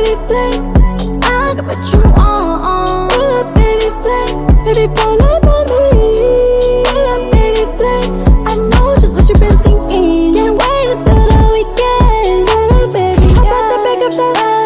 baby, flex. I can put you on. Pull up, baby, flex. Baby, pull up on me. Pull up, baby, flex. I know just what you've been thinking. Can't wait until the weekend. Pull up, baby, yeah. I'm about to pick up the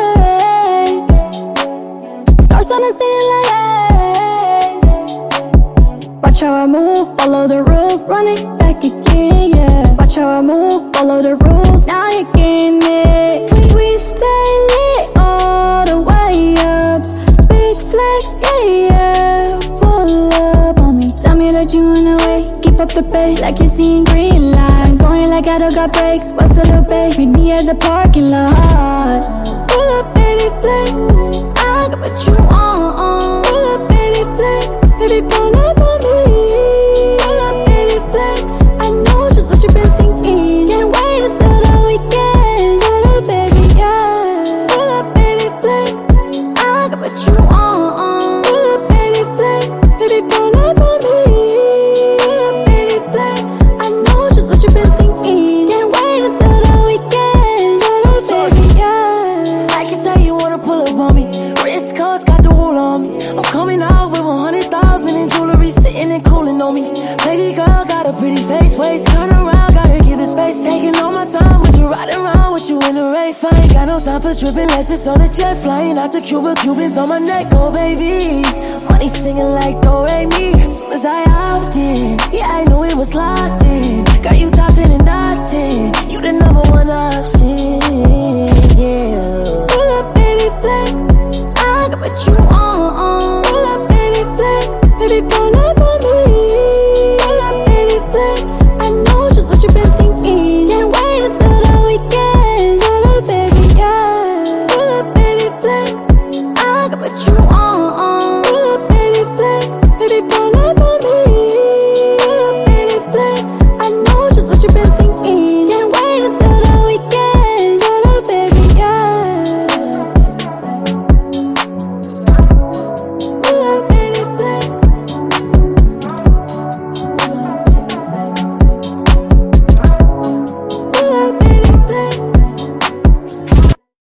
light. Stars on the ceiling like, hey. Watch how I move, follow the rules. Run it back again, yeah. Watch how I move, follow the rules. Now you're getting it. We stay lit all the way up. Big flex, yeah, yeah. Pull up on me. Tell me that you on the way. Keep up the pace like you're seeing green lights. Going like I don't got brakes. What's a little babe? Meet me at the parking lot. Pull up, baby, flex. I can put you on. Pull up, baby, flex. Baby, pull up on me. Pull up, baby, flex. I know just what you've been thinking. Can't wait until the weekend. Pull up, baby, yeah. Pull up, baby, flex. I can put you on. Pull up, baby, flex. Baby, pull up on me. Pull up, baby, flex. I know just what you've been thinking. Can't wait until the weekend. Pull up, baby, yeah. I can say you wanna pull up on me. Wrist cards got the wool on me. I'm coming out with 100,000 in jewelry, sitting and cooling on me. Baby girl got a pretty face, waist turn around, gotta give it space. Taking all my time with you, riding around with you in the Wraith. I ain't got no time for tripping, unless it's on a jet, flying out to Cuba, Cubans on my neck, oh baby. Money singing like do re mi. Soon as I hopped in, yeah I knew it was locked in. Girl you top 10 and not 10, you the #1 option.